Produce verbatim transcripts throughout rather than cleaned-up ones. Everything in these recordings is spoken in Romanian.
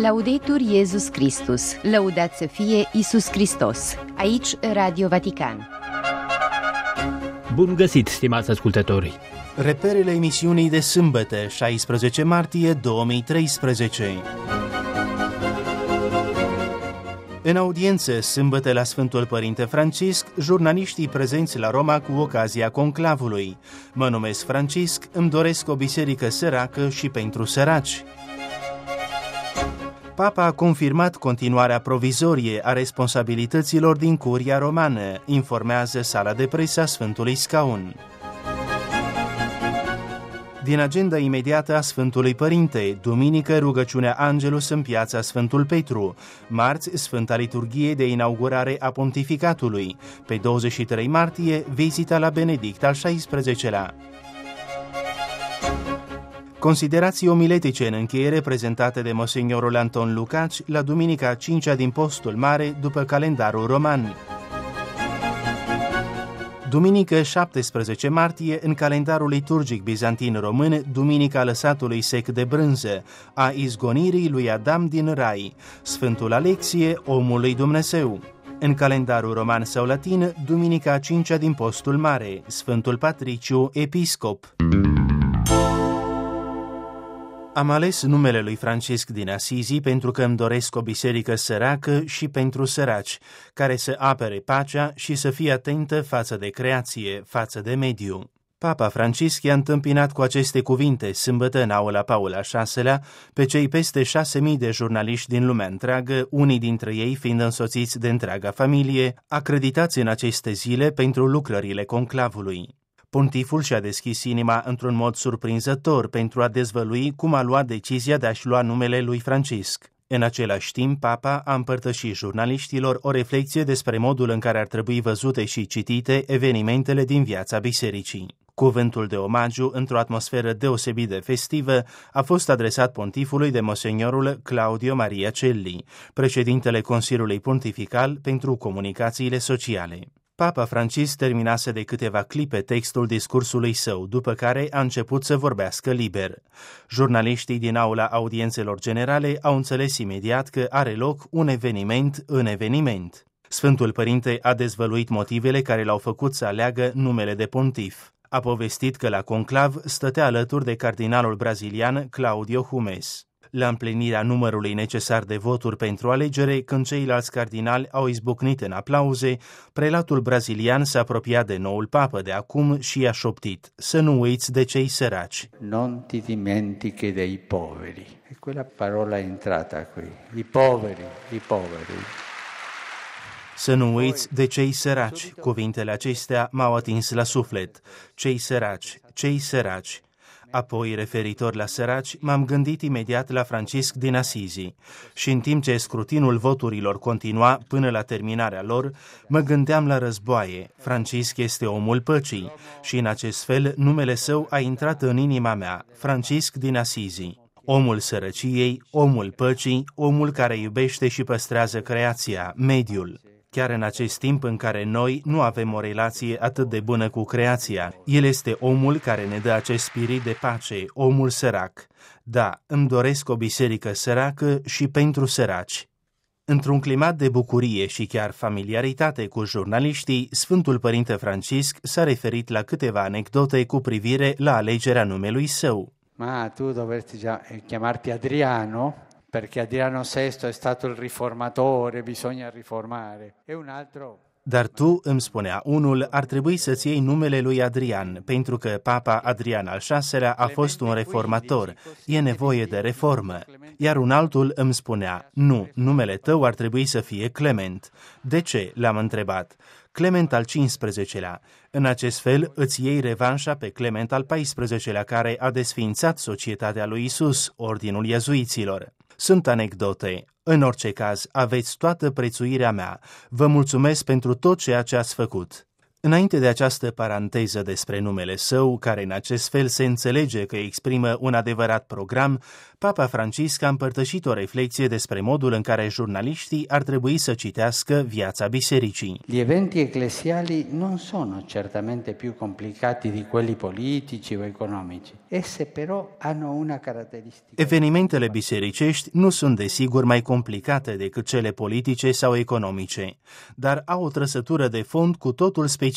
Laudetur Iesus Christus, lăudat să fie Iisus Hristos. Aici Radio Vatican. Bun găsit, stimați ascultători! Reperele emisiunii de sâmbătă, șaisprezece martie două mii treisprezece. În audiență, sâmbătă la Sfântul Părinte Francisc, jurnaliștii prezenți la Roma cu ocazia conclavului. Mă numesc Francisc, îmi doresc o biserică săracă și pentru săraci. Papa a confirmat continuarea provizorie a responsabilităților din Curia Romană, informează sala de presă a Sfântului Scaun. Din agenda imediată a Sfântului Părinte, duminică rugăciunea Angelus în piața Sfântul Petru, marți Sfânta Liturghie de inaugurare a pontificatului, pe douăzeci și trei martie vizita la Benedict al șaisprezecelea. Considerații omiletice în încheiere prezentate de Monsignorul Anton Lucaci la duminica a cincea din Postul Mare după calendarul roman. Duminică șaptesprezece martie, în calendarul liturgic bizantin român, duminica lăsatului sec de brânză, a izgonirii lui Adam din Rai, Sfântul Alexie, omul lui Dumnezeu. În calendarul roman sau latin, duminica a cincea din Postul Mare, Sfântul Patriciu, episcop. Am ales numele lui Francisc din Asizi pentru că îmi doresc o biserică săracă și pentru săraci, care să apere pacea și să fie atentă față de creație, față de mediu. Papa Francisc i-a întâmpinat cu aceste cuvinte sâmbătă în aula Paul al șaselea pe cei peste șase mii de jurnaliști din lumea întreagă, unii dintre ei fiind însoțiți de întreaga familie, acreditați în aceste zile pentru lucrările conclavului. Pontiful și-a deschis inima într-un mod surprinzător pentru a dezvălui cum a luat decizia de a-și lua numele lui Francisc. În același timp, Papa a împărtășit jurnaliștilor o reflecție despre modul în care ar trebui văzute și citite evenimentele din viața bisericii. Cuvântul de omagiu, într-o atmosferă deosebit de festivă, a fost adresat pontifului de Monsignorul Claudio Maria Celli, președintele Consiliului Pontifical pentru Comunicațiile Sociale. Papa Francisc terminase de câteva clipe textul discursului său, după care a început să vorbească liber. Jurnaliștii din aula audiențelor generale au înțeles imediat că are loc un eveniment în eveniment. Sfântul Părinte a dezvăluit motivele care l-au făcut să aleagă numele de pontif. A povestit că la conclav stătea alături de cardinalul brazilian Claudio Humes. La împlinirea numărului necesar de voturi pentru alegere, când ceilalți cardinali au izbucnit în aplauze, prelatul brazilian s-a apropiat de noul papă de acum și i-a șoptit: să nu uiți de cei săraci. Non ti dimentichi dei poveri. E quella parola entrata qui. I poveri, i poveri. Să nu uiți de cei săraci. Cuvintele acestea m-au atins la suflet. Cei săraci, cei săraci. Apoi, referitor la săraci, m-am gândit imediat la Francisc din Asizi și în timp ce scrutinul voturilor continua până la terminarea lor, mă gândeam la războaie. Francisc este omul păcii și în acest fel numele său a intrat în inima mea, Francisc din Asizi. Omul sărăciei, omul păcii, omul care iubește și păstrează creația, mediul. Chiar în acest timp în care noi nu avem o relație atât de bună cu creația, el este omul care ne dă acest spirit de pace, omul sărac. Da, îmi doresc o biserică săracă și pentru săraci. Într-un climat de bucurie și chiar familiaritate cu jurnaliștii, Sfântul Părinte Francisc s-a referit la câteva anecdote cu privire la alegerea numelui său. Ma tu dovresti già chiamarti Adriano? Perché Adriano sesto è stato il riformatore, bisogna riformare. E un altro... Dar tu, îmi spunea unul, ar trebui să-ți iei numele lui Adrian, pentru că Papa Adrian al șaselea a fost un reformator, e nevoie de reformă. Iar un altul îmi spunea: nu, numele tău ar trebui să fie Clement. De ce? L-am întrebat. Clement al cincisprezecelea. În acest fel îți iei revanșa pe Clement al paisprezecelea, care a desființat Societatea lui Isus, Ordinul Iezuiților. Sunt anecdote. În orice caz, aveți toată prețuirea mea. Vă mulțumesc pentru tot ceea ce ați făcut. Înainte de această paranteză despre numele său, care în acest fel se înțelege că exprimă un adevărat program, Papa Francisc a împărtășit o reflexie despre modul în care jurnaliștii ar trebui să citească viața bisericii. Gli eventi ecclesiali non sono certamente più complicati di quelli politici o economici. Esse però hanno una caratteristica. Evenimentele bisericești nu sunt desigur mai complicate decât cele politice sau economice, dar au o trăsătură de fond cu totul specială.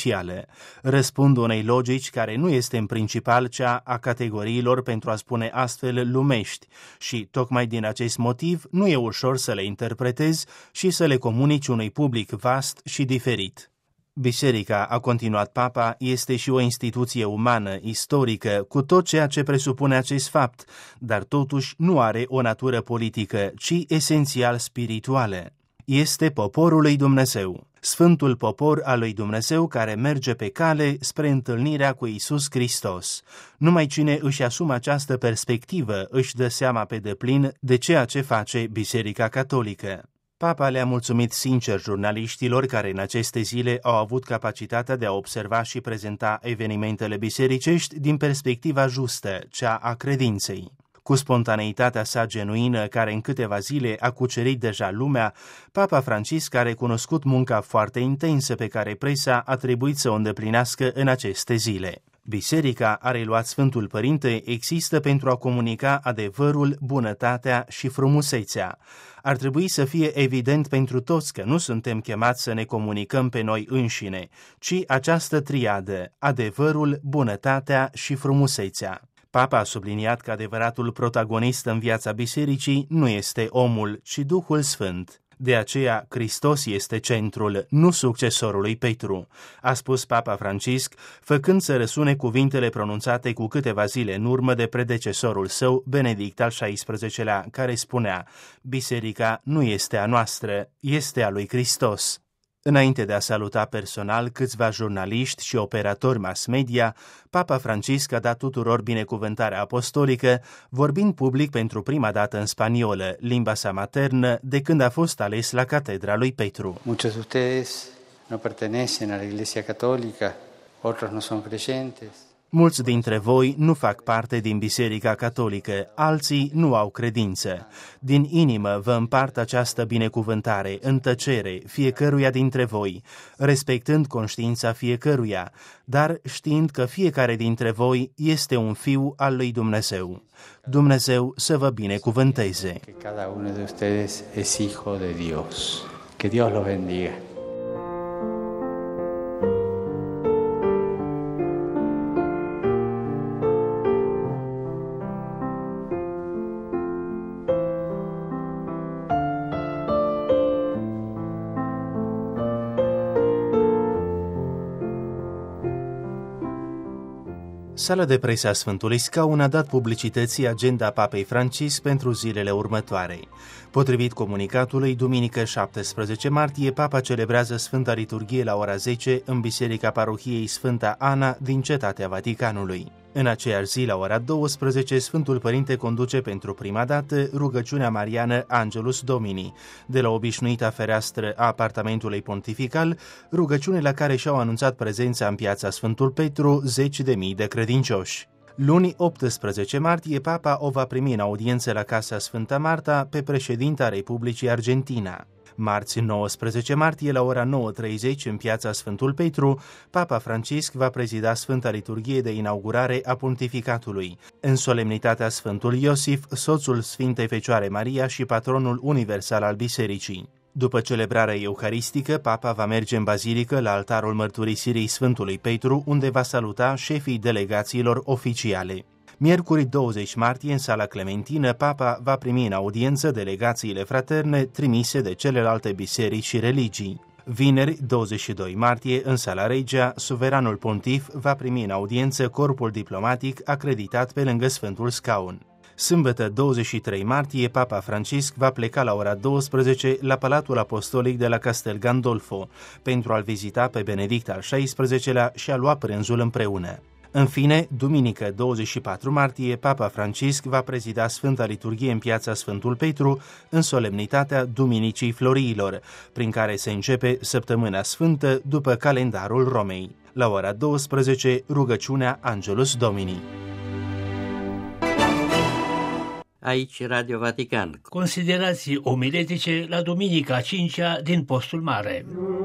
Răspund unei logici care nu este în principal cea a categoriilor, pentru a spune astfel, lumești, și tocmai din acest motiv nu e ușor să le interpretezi și să le comunici unui public vast și diferit. Biserica, a continuat Papa, este și o instituție umană, istorică, cu tot ceea ce presupune acest fapt, dar totuși nu are o natură politică, ci esențial spirituală. Este poporul lui Dumnezeu, sfântul popor al lui Dumnezeu care merge pe cale spre întâlnirea cu Iisus Hristos. Numai cine își asumă această perspectivă își dă seama pe deplin de ceea ce face Biserica Catolică. Papa le-a mulțumit sincer jurnaliștilor care în aceste zile au avut capacitatea de a observa și prezenta evenimentele bisericești din perspectiva justă, cea a credinței. Cu spontaneitatea sa genuină, care în câteva zile a cucerit deja lumea, Papa Francisc a recunoscut munca foarte intensă pe care presa a trebuit să o îndeplinească în aceste zile. Biserica, a reluat Sfântul Părinte, există pentru a comunica adevărul, bunătatea și frumusețea. Ar trebui să fie evident pentru toți că nu suntem chemați să ne comunicăm pe noi înșine, ci această triadă, adevărul, bunătatea și frumusețea. Papa a subliniat că adevăratul protagonist în viața bisericii nu este omul, ci Duhul Sfânt. De aceea, Hristos este centrul, nu succesorul lui Petru, a spus Papa Francisc, făcând să răsune cuvintele pronunțate cu câteva zile în urmă de predecesorul său, Benedict al șaisprezecelea, care spunea: Biserica nu este a noastră, este a lui Hristos. Înainte de a saluta personal câțiva jurnaliști și operatori mass media, Papa Francisc a dat tuturor binecuvântarea apostolică, vorbind public pentru prima dată în spaniolă, limba sa maternă, de când a fost ales la catedra lui Petru. Muchos de ustedes no pertenecen a la Iglesia Católica, otros no son creyentes. Mulți dintre voi nu fac parte din Biserica Catolică, alții nu au credință. Din inimă vă împart această binecuvântare, în tăcere, fiecăruia dintre voi, respectând conștiința fiecăruia, dar știind că fiecare dintre voi este un fiu al lui Dumnezeu. Dumnezeu să vă binecuvânteze. Que cada uno de ustedes es hijo de Dios. Que Dios los bendiga. Sala de presă a Sfântului Scaun a dat publicității agenda Papei Francisc pentru zilele următoare. Potrivit comunicatului, duminică șaptesprezece martie, Papa celebrează Sfânta Liturghie la ora zece în Biserica Parohiei Sfânta Ana din Cetatea Vaticanului. În aceeași zi, la ora douăsprezece, Sfântul Părinte conduce pentru prima dată rugăciunea mariană Angelus Domini, de la obișnuita fereastră a apartamentului pontifical, rugăciune la care și-au anunțat prezența în piața Sfântul Petru zeci de mii de credincioși. Luni optsprezece martie, Papa o va primi în audiență la Casa Sfânta Marta pe președinta Republicii Argentina. Marți nouăsprezece martie, la ora nouă treizeci, în piața Sfântul Petru, Papa Francisc va prezida Sfânta Liturghie de inaugurare a pontificatului, în solemnitatea Sfântul Iosif, soțul Sfintei Fecioare Maria și patronul universal al Bisericii. După celebrarea euharistică, Papa va merge în bazilică la altarul mărturisirii Sfântului Petru, unde va saluta șefii delegațiilor oficiale. Miercuri douăzeci martie, în Sala Clementină, Papa va primi în audiență delegațiile fraterne trimise de celelalte biserici și religii. Vineri, douăzeci și doi martie, în Sala Regia, suveranul pontif va primi în audiență corpul diplomatic acreditat pe lângă Sfântul Scaun. Sâmbătă, douăzeci și trei martie, Papa Francisc va pleca la ora douăsprezece la Palatul Apostolic de la Castel Gandolfo pentru a-l vizita pe Benedict al șaisprezecelea și a lua prânzul împreună. În fine, duminică douăzeci și patru martie, Papa Francisc va prezida Sfânta Liturghie în Piața Sfântul Petru în solemnitatea Duminicii Floriilor, prin care se începe Săptămâna Sfântă după calendarul Romei. La ora douăsprezece, rugăciunea Angelus Domini. Aici Radio Vatican. Considerații omiletice la Duminica a cincea din Postul Mare.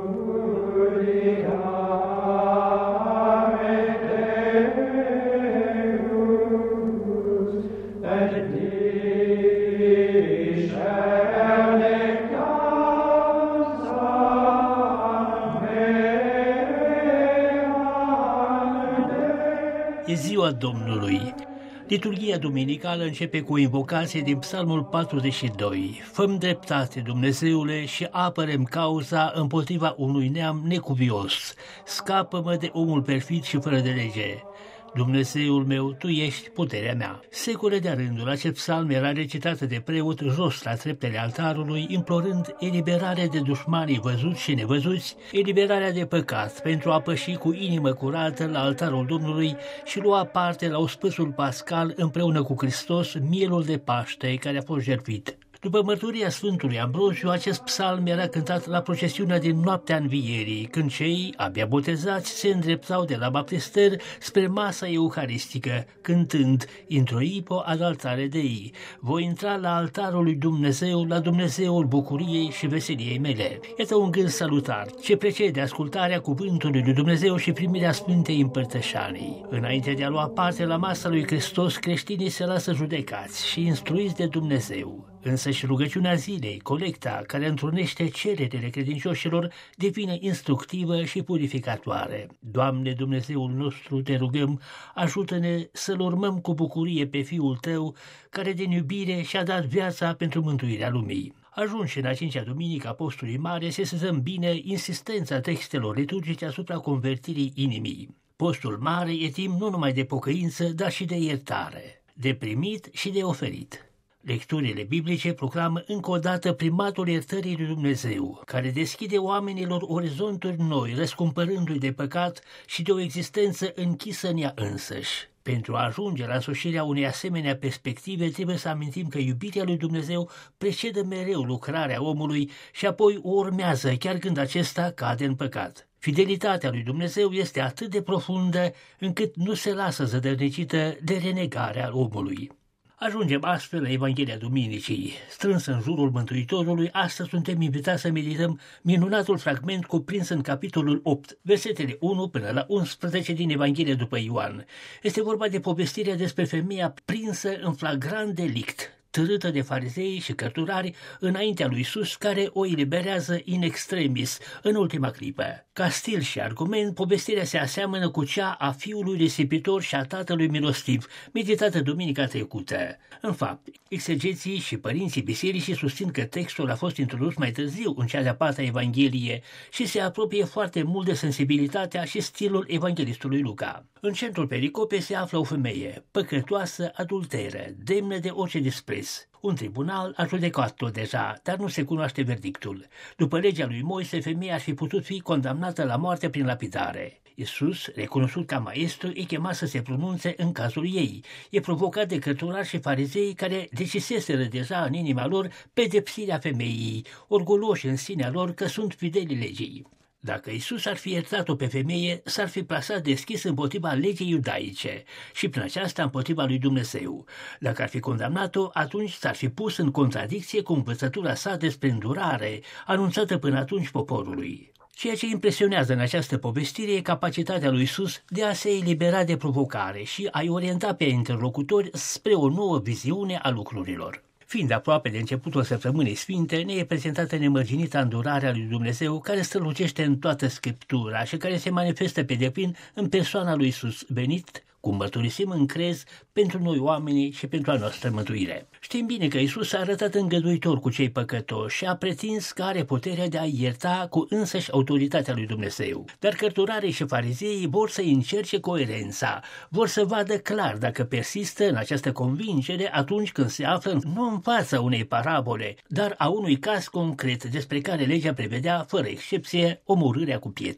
E ziua Domnului. Liturghia duminicală începe cu o invocație din Psalmul patruzeci și doi. Fă-mi dreptate, Dumnezeule, și apără-mi cauza împotriva unui neam necuvios. Scapă-mă de omul perfid și fără de lege. Dumnezeul meu, Tu ești puterea mea. Secole de-a rândul, acest psalm era recitat de preot jos la treptele altarului, implorând eliberarea de dușmanii văzuți și nevăzuți, eliberarea de păcat, pentru a păși cu inimă curată la altarul Domnului și lua parte la ospățul pascal împreună cu Hristos, mielul de Paște care a fost jertfit. După mărturia Sfântului Ambroziu, acest psalm era cântat la procesiunea din noaptea învierii, când cei abia botezați se îndreptau de la baptister spre masa euharistică, cântând introipo ad altare Dei, voi intra la altarul lui Dumnezeu, la Dumnezeul bucuriei și veseliei mele. Iată un gând salutar, ce precede ascultarea cuvântului lui Dumnezeu și primirea Sfintei Împărtășanii. Înainte de a lua parte la masa lui Hristos, creștinii se lasă judecați și instruiți de Dumnezeu. Însă și rugăciunea zilei, colecta, care întrunește cererile credincioșilor, devine instructivă și purificatoare. Doamne Dumnezeul nostru, te rugăm, ajută-ne să-L urmăm cu bucurie pe Fiul Tău, care din iubire și-a dat viața pentru mântuirea lumii. Ajunși în a cincea duminică a Postului Mare, sesizăm bine insistența textelor liturgice asupra convertirii inimii. Postul Mare e timp nu numai de pocăință, dar și de iertare, de primit și de oferit. Lecturile biblice proclamă încă o dată primatul iertării lui Dumnezeu, care deschide oamenilor orizonturi noi, răscumpărându-i de păcat și de o existență închisă în ea însăși. Pentru a ajunge la însușirea unei asemenea perspective, trebuie să amintim că iubirea lui Dumnezeu precedă mereu lucrarea omului și apoi o urmează chiar când acesta cade în păcat. Fidelitatea lui Dumnezeu este atât de profundă încât nu se lasă zădărnicită de renegarea omului. Ajungem astfel la Evanghelia Duminicii. Strâns în jurul Mântuitorului, astăzi suntem invitați să medităm minunatul fragment cuprins în capitolul opt, versetele unu până la unsprezece din Evanghelia după Ioan. Este vorba de povestirea despre femeia prinsă în flagrant delict, târâtă de farizei și cărturari înaintea lui Iisus, care o eliberează in extremis, în ultima clipă. Ca stil și argument, povestirea se aseamănă cu cea a fiului risipitor și a tatălui milostiv, meditată duminica trecută. În fapt, exegeții și părinții bisericii susțin că textul a fost introdus mai târziu în cea de-a patra Evanghelie și se apropie foarte mult de sensibilitatea și stilul evanghelistului Luca. În centrul pericopei se află o femeie, păcătoasă, adulteră, demnă de orice dispreț. Un tribunal a judecat-o deja, dar nu se cunoaște verdictul. După legea lui Moise, femeia ar fi putut fi condamnată la moarte prin lapidare. Iisus, recunoscut ca maestru, e chemat să se pronunțe în cazul ei. E provocat de cărturari și farizei care deciseseră deja în inima lor pedepsirea femeii, orgoloși în sinea lor că sunt fideli legii. Dacă Iisus ar fi iertat-o pe femeie, s-ar fi plasat deschis împotriva legii iudaice și prin aceasta împotriva lui Dumnezeu. Dacă ar fi condamnat-o, atunci s-ar fi pus în contradicție cu învățătura sa despre îndurare, anunțată până atunci poporului. Ceea ce impresionează în această povestire e capacitatea lui Iisus de a se elibera de provocare și a-i orienta pe interlocutori spre o nouă viziune a lucrurilor. Fiind aproape de începutul săptămânii sfinte, ne e prezentată nemărginita îndurarea lui Dumnezeu, care strălucește în toată Scriptura și care se manifestă pe deplin în persoana lui Iisus, venit, cum mărturisim în crez, pentru noi oamenii și pentru a noastră mântuire. Știm bine că Iisus s-a arătat îngăduitor cu cei păcătoși și a pretins că are puterea de a ierta cu însăși autoritatea lui Dumnezeu. Dar cărturarii și farizeii vor să încerce coerența, vor să vadă clar dacă persistă în această convingere atunci când se află nu în fața unei parabole, dar a unui caz concret despre care legea prevedea, fără excepție, omorârea cu pietre.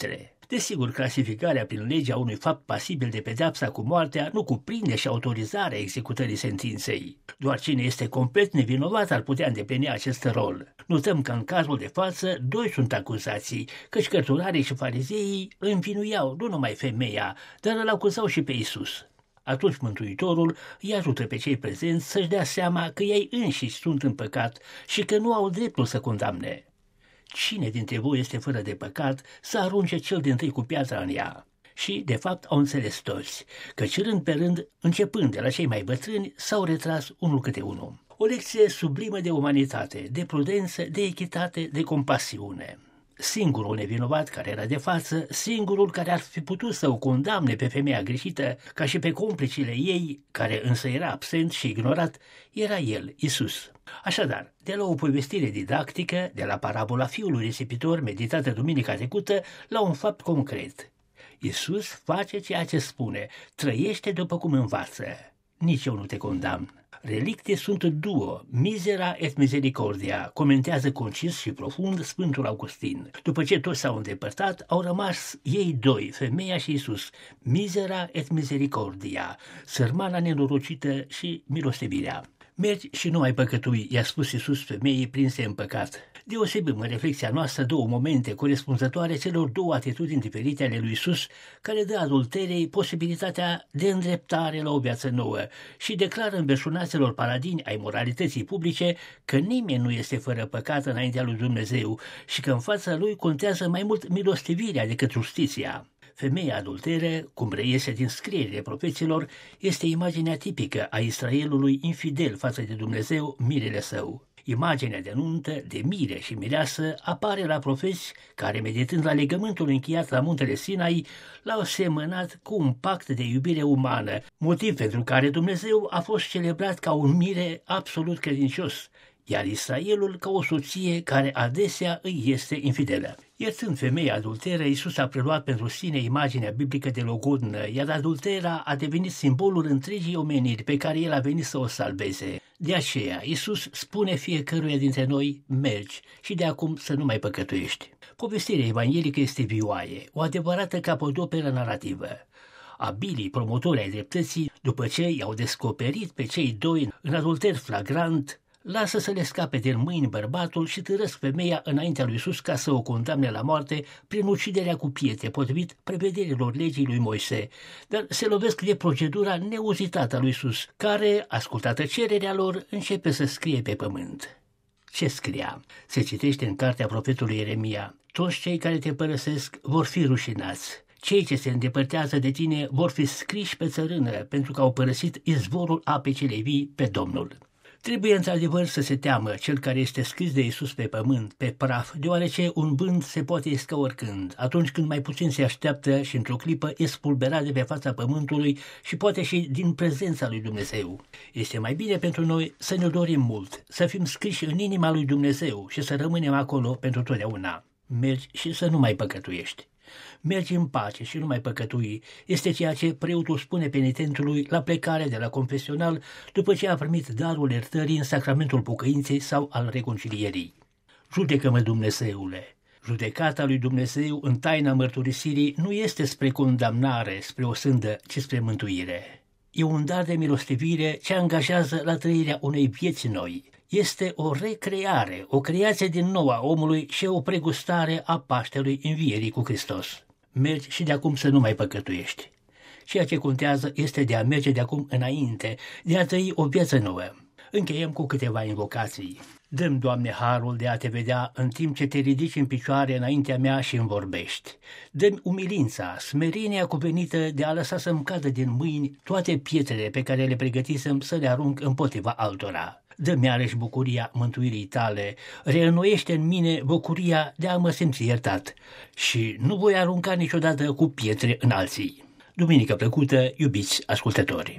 Desigur, clasificarea prin legea unui fapt pasibil de pedeapsa cu moartea nu cuprinde și autorizarea executării sentinței. Doar cine este complet nevinovat ar putea îndeplini acest rol. Notăm că în cazul de față, doi sunt acuzații, căci cărturarii și farizeii îl învinuiau nu numai femeia, dar îl acuzau și pe Iisus. Atunci Mântuitorul îi ajută pe cei prezenți să-și dea seama că ei înșiși sunt în păcat și că nu au dreptul să condamne. Cine dintre voi este fără de păcat să arunce cel dintâi cu piatra în ea? Și, de fapt, au înțeles toți, căci rând pe rând, începând de la cei mai bătrâni, s-au retras unul câte unul. O lecție sublimă de umanitate, de prudență, de echitate, de compasiune. Singurul nevinovat care era de față, singurul care ar fi putut să o condamne pe femeia greșită, ca și pe complicile ei, care însă era absent și ignorat, era el, Iisus. Așadar, de la o povestire didactică, de la parabola fiului risipitor meditată duminica trecută, la un fapt concret. Iisus face ceea ce spune, trăiește după cum învață. Nici eu nu te condamn. Relicte sunt duo, misera et misericordia, comentează concis și profund Sfântul Augustin. După ce toți s-au îndepărtat, au rămas ei doi, femeia și Iisus, misera et misericordia, sărmana nenorocită și milostivirea. Mergi și nu mai păcătui, i-a spus Iisus femeii prinse în păcat. Deosebim în reflexia noastră două momente corespunzătoare celor două atitudini diferite ale lui Iisus, care dă adulterei posibilitatea de îndreptare la o viață nouă și declară înverșunaților paladini ai moralității publice că nimeni nu este fără păcat înaintea lui Dumnezeu și că în fața lui contează mai mult milostivirea decât justiția. Femeia adulteră, cum reiese din scrierile profeților, este imaginea tipică a Israelului infidel față de Dumnezeu, mirele său. Imaginea de nuntă, de mire și mireasă apare la profeți care, meditând la legământul încheiat la muntele Sinai, l-au semănat cu un pact de iubire umană, motiv pentru care Dumnezeu a fost celebrat ca un mire absolut credincios, iar Israelul ca o soție care adesea îi este infidelă. Iertând femeia adulteră, Iisus a preluat pentru sine imaginea biblică de logodnă, iar adultera a devenit simbolul întregii omeniri pe care El a venit să o salveze. De aceea, Iisus spune fiecăruia dintre noi, mergi și de acum să nu mai păcătuiești. Povestirea evanghelică este vioaie, o adevărată capodoperă narrativă. Abilii promotori ai dreptății, după ce i-au descoperit pe cei doi în adulter flagrant, lasă să le scape din mâini bărbatul și târăsc femeia înaintea lui Iisus ca să o condamne la moarte prin uciderea cu pietre, potrivit prevederilor legii lui Moise, dar se lovesc de procedura neuzitată a lui Iisus, care, ascultată cererea lor, începe să scrie pe pământ. Ce scria? Se citește în cartea profetului Ieremia: toți cei care te părăsesc vor fi rușinați. Cei ce se îndepărtează de tine vor fi scriși pe țărână, pentru că au părăsit izvorul apei cele vii, pe Domnul. Trebuie într-adevăr să se teamă cel care este scris de Iisus pe pământ, pe praf, deoarece un vânt se poate isca oricând, atunci când mai puțin se așteaptă și într-o clipă e spulberat de pe fața pământului și poate și din prezența lui Dumnezeu. Este mai bine pentru noi să ne dorim mult, să fim scriși în inima lui Dumnezeu și să rămânem acolo pentru totdeauna. Mergi și să nu mai păcătuiești. Mergi în pace și nu mai păcătui, este ceea ce preotul spune penitentului la plecare de la confesional după ce a primit darul iertării în sacramentul pocăinței sau al reconcilierii. Judecă-mă, Dumnezeule! Judecata lui Dumnezeu în taina mărturisirii nu este spre condamnare, spre o sândă, ci spre mântuire. E un dar de milostivire ce angajează la trăirea unei vieți noi. Este o recreare, o creație din nou a omului și o pregustare a Paștelui Învierii cu Hristos. Mergi și de acum să nu mai păcătuiești. Ceea ce contează este de a merge de acum înainte, de a trăi o viață nouă. Încheiem cu câteva invocații. Dă-mi, Doamne, harul de a te vedea în timp ce te ridici în picioare înaintea mea și îmi vorbești. Dă-mi umilința, smerenia cuvenită de a lăsa să-mi cadă din mâini toate pietrele pe care le pregătisem să le arunc împotriva altora. Dă-mi iarăși bucuria mântuirii tale, reînnoiește în mine bucuria de a mă simți iertat și nu voi arunca niciodată cu pietre în alții. Duminică plăcută, iubiți ascultători!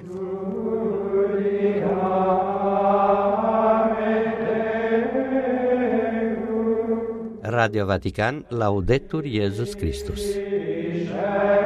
Radio Vatican, Laudetur Jesus Christus.